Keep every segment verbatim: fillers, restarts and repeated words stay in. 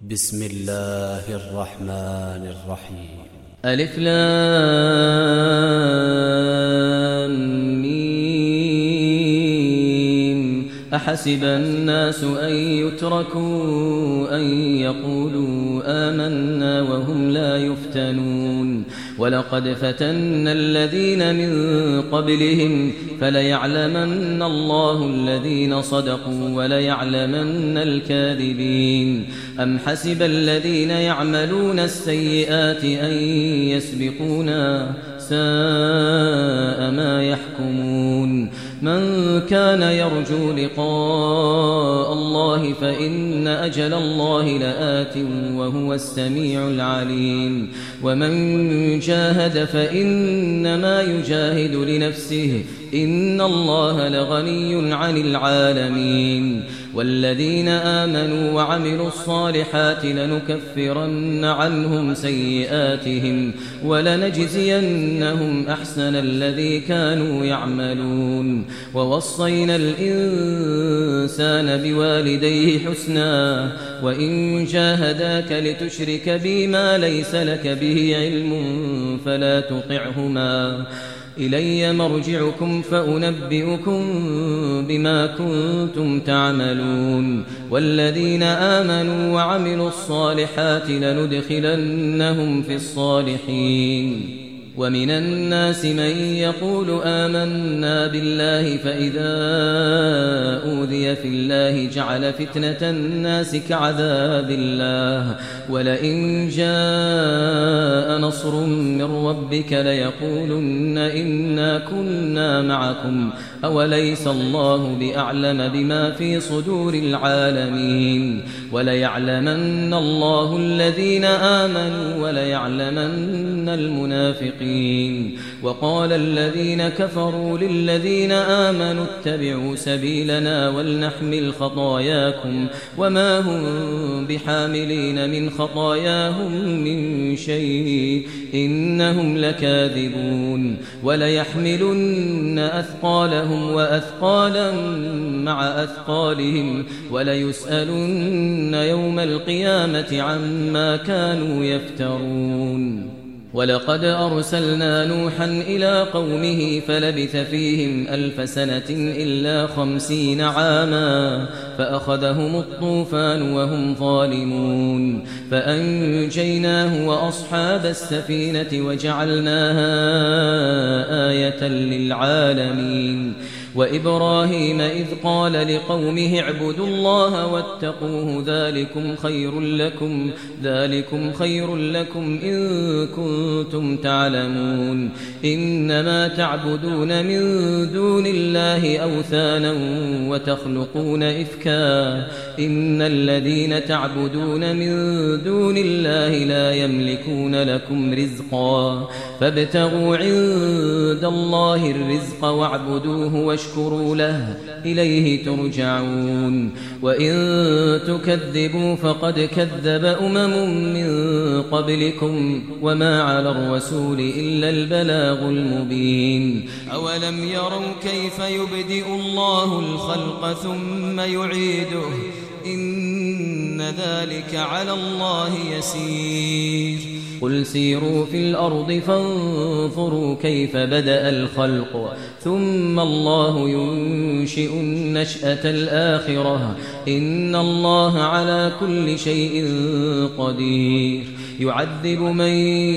بسم الله الرحمن الرحيم. ألف لام ميم. أحسب الناس أن يتركوا أن يقولوا آمنا وهم لا يفتنون ولقد فتنا الذين من قبلهم فليعلمن الله الذين صدقوا وليعلمن الكاذبين. أم حسب الذين يعملون السيئات أن يسبقونا ساء ما يحكمون. من كان يرجو لقاء الله فإن أجل الله لآت وهو السميع العليم. ومن جاهد فإنما يجاهد لنفسه إن الله لغني عن العالمين. والذين آمنوا وعملوا الصالحات لنكفرن عنهم سيئاتهم ولنجزينهم أحسن الذي كانوا يعملون. ووصينا الإنسان بوالديه حسنا وإن جاهداك لتشرك بي ما ليس لك به علم فلا تطعهما إلي مرجعكم فأنبئكم بما كنتم تعملون. والذين آمنوا وعملوا الصالحات لندخلنهم في الصالحين. ومن الناس من يقول آمنا بالله فإذا أوذي في الله جعل فتنة الناس كعذاب الله ولئن جاء نصر من ربك ليقولن إنا كنا معكم أوليس الله بأعلم بما في صدور العالمين. وليعلمن الله الذين آمنوا وليعلمن المنافقين. وقال الذين كفروا للذين آمنوا اتبعوا سبيلنا ولنحمل خطاياكم وما هم بحاملين من خطاياهم من شيء إنهم لكاذبون. وليحملن أثقالهم وأثقالا مع أثقالهم وليسألن يوم القيامة عما كانوا يفترون. ولقد أرسلنا نوحا إلى قومه فلبث فيهم ألف سنة إلا خمسين عاما فأخذهم الطوفان وهم ظالمون فأنجيناه وأصحاب السفينة وجعلناها آية للعالمين. وإبراهيم إذ قال لقومه اعبدوا الله واتقوه ذلكم خير لكم ذلكم خير لكم إن كنتم تعلمون. إنما تعبدون من دون الله أوثانا وتخلقون إفكا إن الذين تعبدون من دون الله لا يملكون لكم رزقا فابتغوا عند الله الرزق واعبدوه واشكروا له إليه ترجعون. وإن تكذبوا فقد كذب أمم من قبلكم وما على الرسول إلا البلاغ المبين. أولم يروا كيف يبدئ الله الخلق ثم يعيده إن ذلك على الله يسير. قل سيروا في الأرض فانظروا كيف بدأ الخلق ثم الله ينشئ النشأة الآخرة إن الله على كل شيء قدير. يعذب من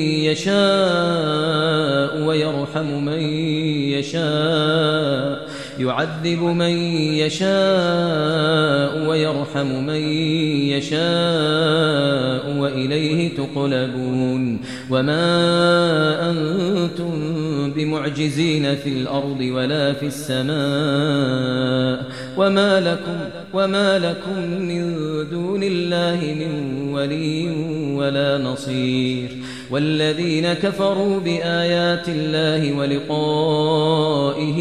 يشاء ويرحم من يشاء يعذب من يشاء ويرحم من يشاء وإليه تقلبون. وما أنتم بمعجزين في الأرض ولا في السماء وما لكم, وما لكم من دون الله من ولي ولا نصير. والذين كفروا بآيات الله ولقائه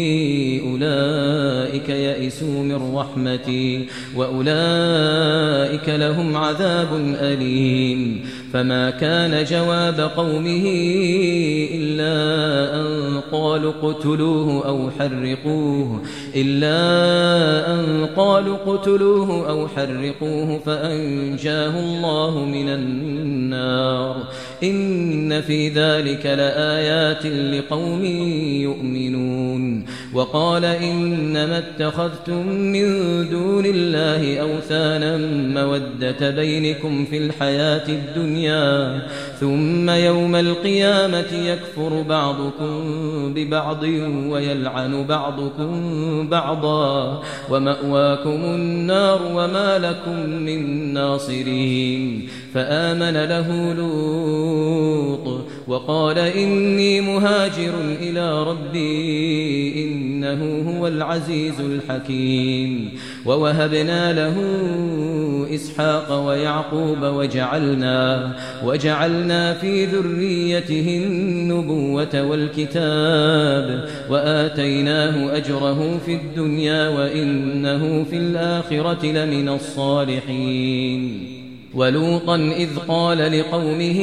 أولئك يئسوا من رحمتي وأولئك لهم عذاب أليم فما كان جواب قومه إلا أن قالوا اقتلوه أو حرقوه إلا أن قالوا اقتلوه أو حرقوه فأنجاه الله من النار إن في ذلك لآيات لقوم يؤمنون وقال إنما اتخذتم من دون الله أوثانا مودة بينكم في الحياة الدنيا ثم يوم القيامة يكفر بعضكم ببعض ويلعن بعضكم بعضا ومأواكم النار وما لكم من ناصرين فآمن له لوط وقال إني مهاجر إلى ربي إنه هو العزيز الحكيم ووهبنا له إسحاق ويعقوب وجعلنا وجعلنا في ذريته النبوة والكتاب وآتيناه أجره في الدنيا وإنه في الآخرة لمن الصالحين ولوطا إذ قال لقومه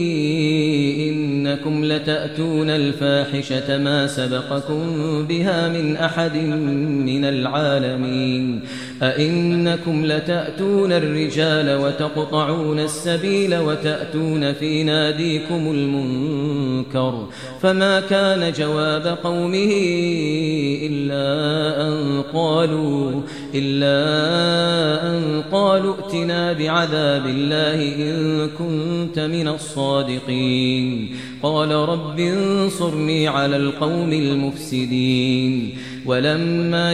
إنكم لتأتون الفاحشة ما سبقكم بها من أحد من العالمين أئنكم لتأتون الرجال وتقطعون السبيل وتأتون في ناديكم المنكر فما كان جواب قومه إلا أن قالوا إلا أن قالوا ائتنا بعذاب الله إن كنت من الصادقين قال رب انصرني على القوم المفسدين ولما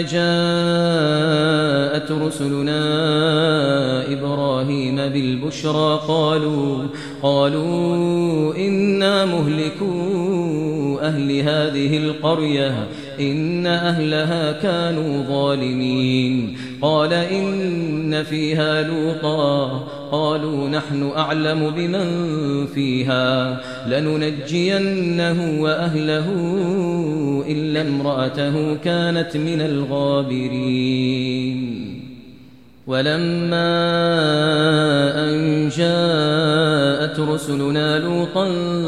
جاءت رسلنا إبراهيم بالبشرى قالوا قالوا إنا مهلكو أهل هذه القرية إن أهلها كانوا ظالمين قال إن فيها لوطا قالوا نحن أعلم بمن فيها لننجينه وأهله إلا امرأته كانت من الغابرين ولما أن جاءت رسلنا لوطا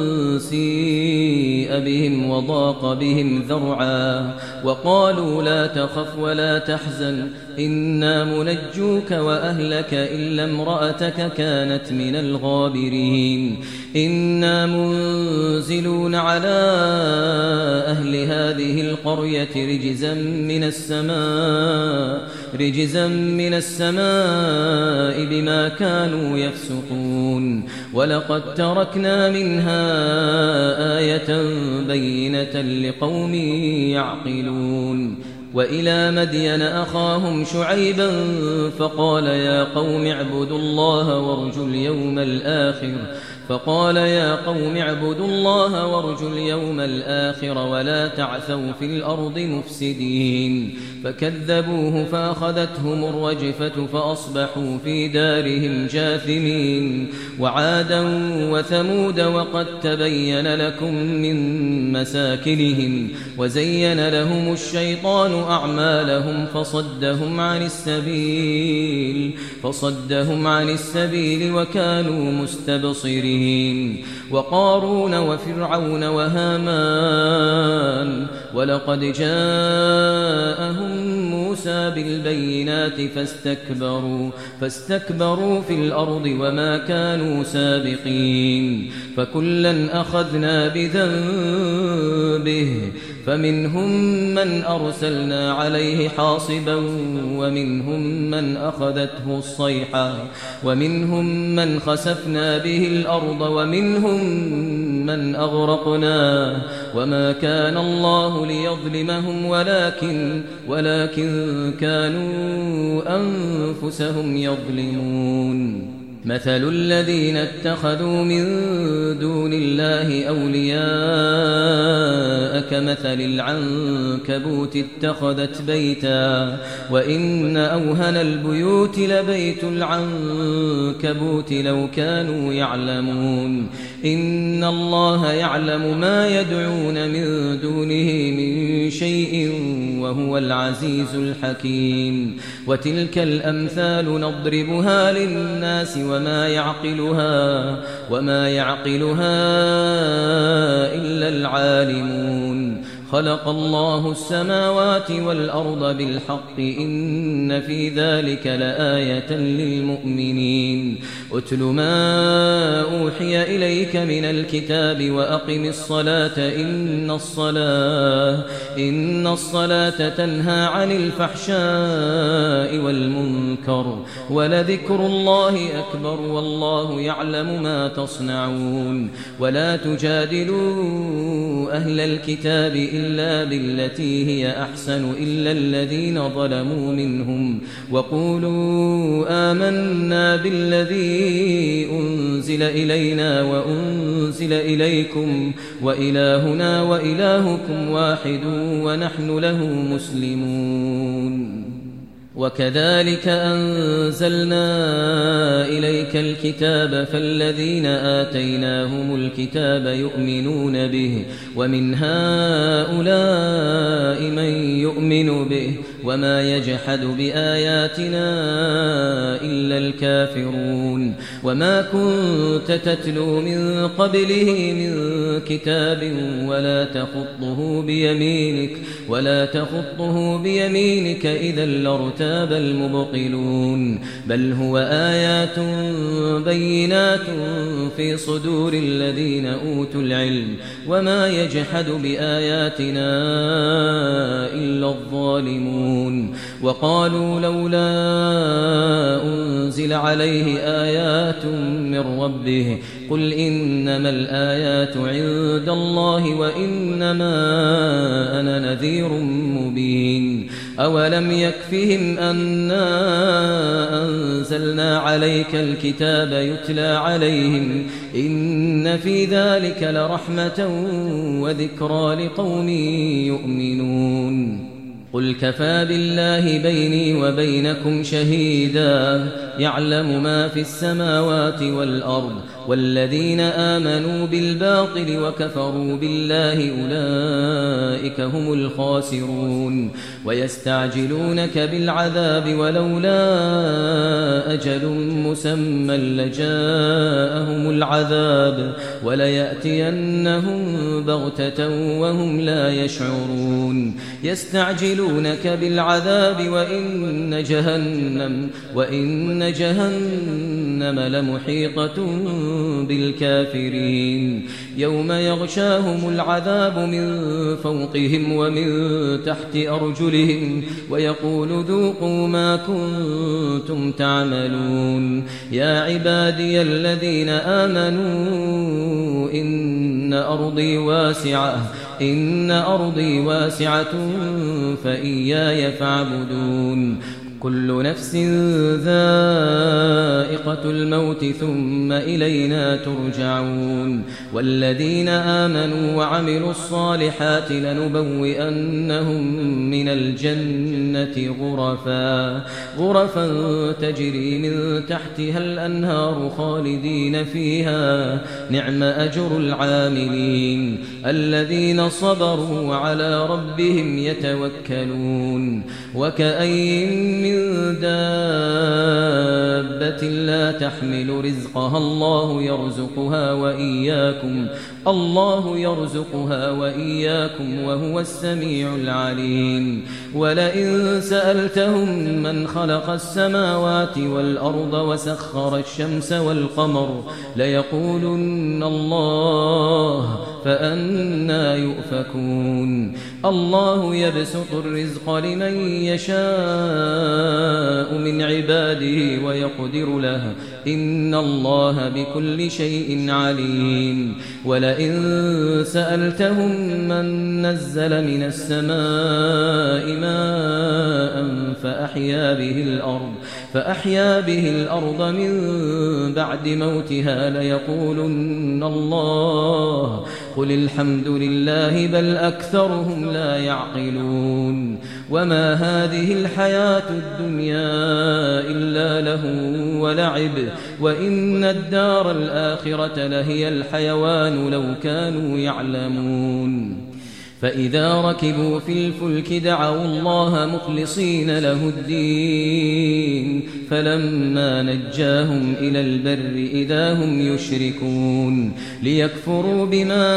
سيء بهم وضاق بهم ذرعا وقالوا لا تخف ولا تحزن إنا منجوك وأهلك إلا امرأتك كانت من الغابرين إنا منزلون على أهل هذه القرية رجزا من السماء رجزا من السماء بما كانوا يفسقون ولقد تركنا منها آية بينة لقوم يعقلون وإلى مدين أخاهم شعيبا فقال يا قوم اعبدوا الله وارجوا اليوم الآخر فقال يا قوم اعبدوا الله وارجوا اليوم الآخر ولا تعثوا في الأرض مفسدين فكذبوه فأخذتهم الرجفة فأصبحوا في دارهم جاثمين وعادا وثمود وقد تبين لكم من مساكنهم وزين لهم الشيطان أعمالهم فصدهم عن السبيل فصدهم عن السبيل وكانوا مستبصرين وقارون وفرعون وهامان ولقد جاءهم موسى بالبينات فاستكبروا فاستكبروا في الأرض وما كانوا سابقين فكلا أخذنا بذنبه فمنهم من أرسلنا عليه حاصبا ومنهم من أخذته الصيحة ومنهم من خسفنا به الأرض ومنهم من أغرقنا وما كان الله ليظلمهم ولكن ولكن كانوا أنفسهم يظلمون مثل الذين اتخذوا من دون الله أولياء كمثل العنكبوت اتخذت بيتا وإن أوهن البيوت لبيت العنكبوت لو كانوا يعلمون إن الله يعلم ما يدعون من دونه من شيء وهو العزيز الحكيم وتلك الأمثال نضربها للناس وما يعقلها وما يعقلها إلا العالمون خلق الله السماوات والأرض بالحق إن في ذلك لآية للمؤمنين أتل ما أوحي إليك من الكتاب وأقم الصلاة إن الصلاة إن الصلاة تنهى عن الفحشاء والمنكر ولذكر الله أكبر والله يعلم ما تصنعون ولا تجادلوا أهل الكتاب إلا بالتي هي أحسن إلا الذين ظلموا منهم وقولوا آمنا بالذي أنزل إلينا وأنزل إليكم وإلهنا وإلهكم واحد ونحن له مسلمون وكذلك أنزلنا إليك الكتاب فالذين آتيناهم الكتاب يؤمنون به ومن هؤلاء من يؤمن به وما يجحد بآياتنا إلا الكافرون وما كنت تتلو من قبله من كتاب ولا تخطه بيمينك ولا تخطه بيمينك إذا لارتاب المبطلون بل هو آيات بينات في صدور الذين أوتوا العلم وما يجحد بآياتنا إلا الظالمون وقالوا لولا أنزل عليه آيات من ربه قل إنما الآيات عند الله وإنما أنا نذير مبين أولم يكفهم أنا أنزلنا عليك الكتاب يتلى عليهم إن في ذلك لرحمة وذكرى لقوم يؤمنون قل كفى بالله بيني وبينكم شهيدا يعلم ما في السماوات والأرض والذين آمنوا بالباطل وكفروا بالله أولئك هم الخاسرون ويستعجلونك بالعذاب ولولا أجل مسمى لجاءهم العذاب وليأتينهم بغتة وهم لا يشعرون يستعجلونك بالعذاب وإن جهنم وإن جهنم لمحيطة بالكافرين يوم يغشاهم العذاب من فوقهم ومن تحت أرجلهم ويقول ذوقوا ما كنتم تعملون يا عبادي الذين آمنوا إن أرضي واسعة إن أرضي واسعة فإياي فاعبدون كل نفس ذائقة الموت ثم إلينا ترجعون والذين آمنوا وعملوا الصالحات لنبوئنهم من الجنة غرفا غرفا تجري من تحتها الأنهار خالدين فيها نعم أجر العاملين الذين صبروا وعلى ربهم يتوكلون وكأين من دابة لا تحمل رزقها الله يرزقها وإياكم الله يرزقها وإياكم وهو السميع العليم ولئن سألتهم من خلق السماوات والأرض وسخر الشمس والقمر ليقولن الله فأنى يؤفكون الله يبسط الرزق لمن يشاء من عباده ويقدر له إن الله بكل شيء عليم ولئن سألتهم من نزل من السماء ماء فأحيا به الأرض فأحيا به الأرض من بعد موتها ليقولن الله قل الحمد لله بل أكثرهم لا يعقلون وما هذه الحياة الدنيا إلا لهو ولعب وإن الدار الآخرة لهي الحيوان لو كانوا يعلمون فإذا ركبوا في الفلك دعوا الله مخلصين له الدين فلما نجاهم إلى البر إذا هم يشركون ليكفروا بما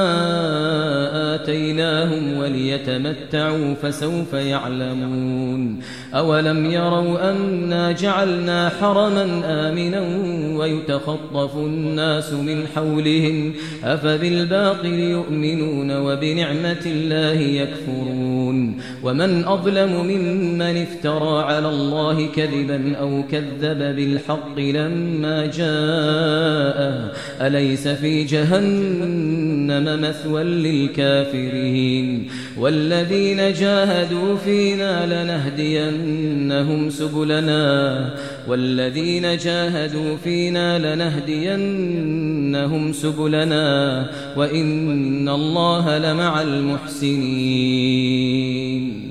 آتيناهم وليتمتعوا فسوف يعلمون أولم يروا أنا جعلنا حرما آمنا ويتخطف الناس من حولهم أفبالباطل يؤمنون وبنعمة الله يكفرون ومن أظلم ممن افترى على الله كذبا أو كذب بالحق لما جاءه أليس في جهنم مثوى للكافرين والذين جاهدوا فينا لنهدينهم سبلنا والذين جاهدوا فينا لنهدينهم سبلنا وإن الله لمع المحسنين